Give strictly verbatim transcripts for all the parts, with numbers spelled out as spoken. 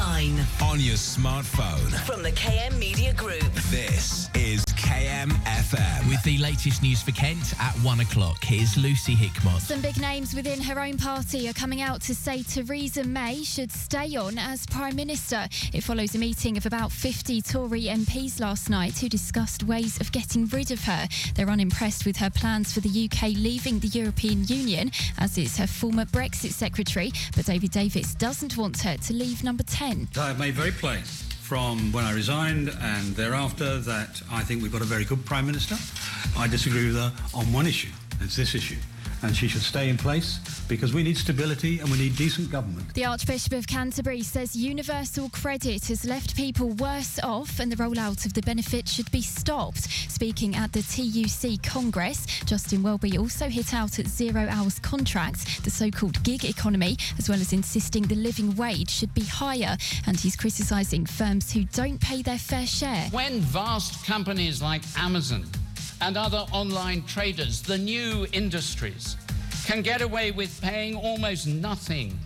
online, on your smartphone. From the K M Media Group. This is K M F M. With the latest news for Kent at one o'clock, here's Lucy Hickmott. Some big names within her own party are coming out to say Theresa May should stay on as Prime Minister. It follows a meeting of about fifty Tory M Ps last night who discussed ways of getting rid of her. They're unimpressed with her plans for the U K leaving the European Union, as is her former Brexit secretary. But David Davis doesn't want her to leave number ten. I have made very plain from when I resigned and thereafter that I think we've got a very good Prime Minister. I disagree with her on one issue. It's this issue. And she should stay in place because we need stability and we need decent government. The Archbishop of Canterbury says universal credit has left people worse off and the rollout of the benefit should be stopped. Speaking at the T U C Congress, Justin Welby also hit out at zero hours contracts, the so-called gig economy, as well as insisting the living wage should be higher. And he's criticising firms who don't pay their fair share. When vast companies like Amazon and other online traders, the new industries, can get away with paying almost nothing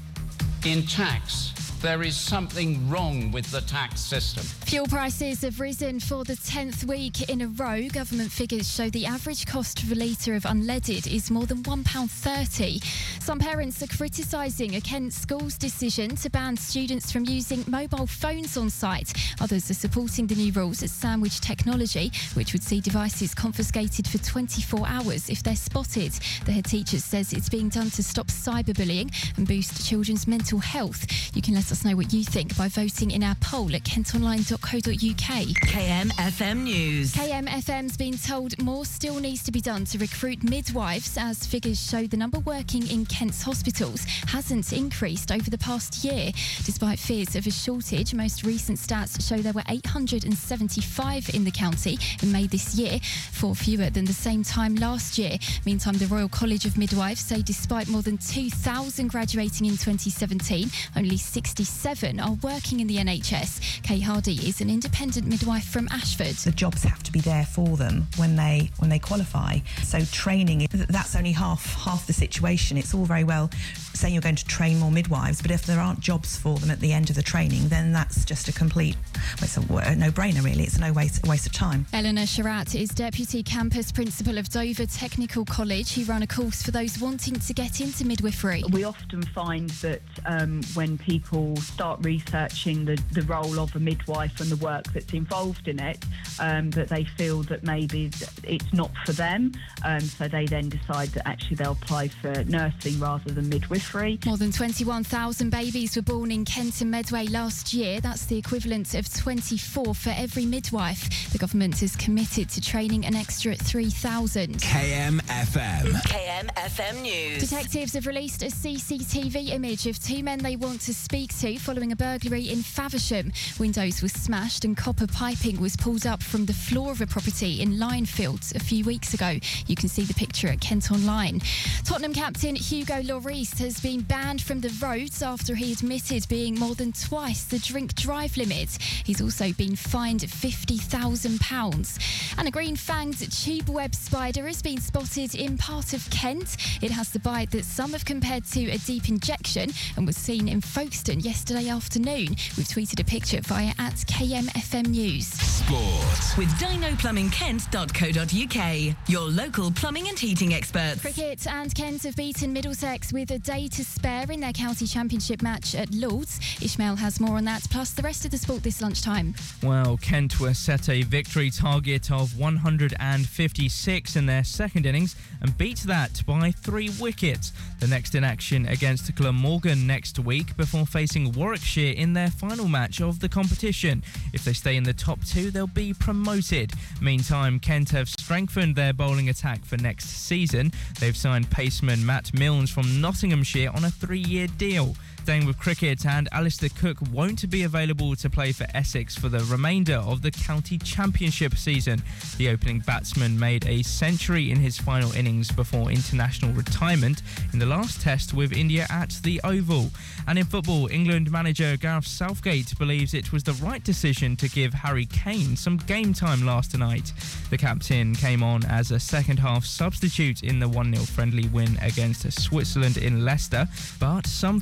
in tax, there is something wrong with the tax system. Fuel prices have risen for the tenth week in a row. Government figures show the average cost of a litre of unleaded is more than one pound thirty. Some parents are criticising a Kent school's decision to ban students from using mobile phones on site. Others are supporting the new rules at Sandwich Technology, which would see devices confiscated for twenty-four hours if they're spotted. The head teacher says it's being done to stop cyberbullying and boost children's mental health. You can let us know what you think by voting in our poll at kent online dot co dot uk. K M F M News. K M F M's been told more still needs to be done to recruit midwives, as figures show the number working in Kent's hospitals hasn't increased over the past year. Despite fears of a shortage, most recent stats show there were eight hundred seventy-five in the county in May this year, four fewer than the same time last year. Meantime, the Royal College of Midwives say despite more than two thousand graduating in twenty seventeen, only sixty-seven are working in the N H S. Kay Hardy is an independent midwife from Ashford. The jobs have to be there for them when they when they qualify. So training, that's only half half the situation. It's all very well saying you're going to train more midwives, but if there aren't jobs for them at the end of the training, then that's just a complete, well, it's a, a no-brainer really. It's a no waste, a waste of time. Eleanor Sharat is Deputy Campus Principal of Dover Technical College, who run a course for those wanting to get into midwifery. We often find that um, when people start researching the, the role of a midwife and the work that's involved in it, um, that they feel that maybe it's not for them, um, so they then decide that actually they'll apply for nursing rather than midwifery. More than twenty-one thousand babies were born in Kent and Medway last year. That's the equivalent of twenty-four for every midwife. The government is committed to training an extra three thousand. K M F M. K M F M News. Detectives have released a C C T V image of two men they want to speak to following a burglary in Faversham. Windows were smashed and copper piping was pulled up from the floor of a property in Linefield a few weeks ago. You can see the picture at Kent Online. Tottenham captain Hugo Lloris has been banned from the roads after he admitted being more than twice the drink-drive limit. He's also been fined fifty thousand pounds. And a green-fanged tube-web spider has been spotted in part of Kent. It has the bite that some have compared to a deep injection and was seen in Folkestone yesterday afternoon. We've tweeted a picture via at K M F M News. Sport. With dino plumbing kent dot co dot uk, your local plumbing and heating experts. Cricket, and Kent have beaten Middlesex with a day to spare in their county championship match at Lords. Ishmael has more on that, plus the rest of the sport this lunchtime. Well, Kent were set a victory target of one hundred fifty-six in their second innings and beat that by three wickets. The next in action against Glamorgan next week before facing Warwickshire in their final match of the competition. If they stay in the top two, they'll be promoted. Meantime, Kent have strengthened their bowling attack for next season. They've signed paceman Matt Milnes from Nottinghamshire on a three-year deal. Staying with cricket, and Alistair Cook won't be available to play for Essex for the remainder of the county championship season. The opening batsman made a century in his final innings before international retirement in the last test with India at the Oval. And in football, England manager Gareth Southgate believes it was the right decision to give Harry Kane some game time last night. The captain came on as a second-half substitute in the one nil friendly win against Switzerland in Leicester, but some think the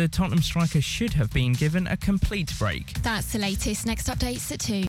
the Tottenham striker should have been given a complete break. That's the latest. Next updates at two.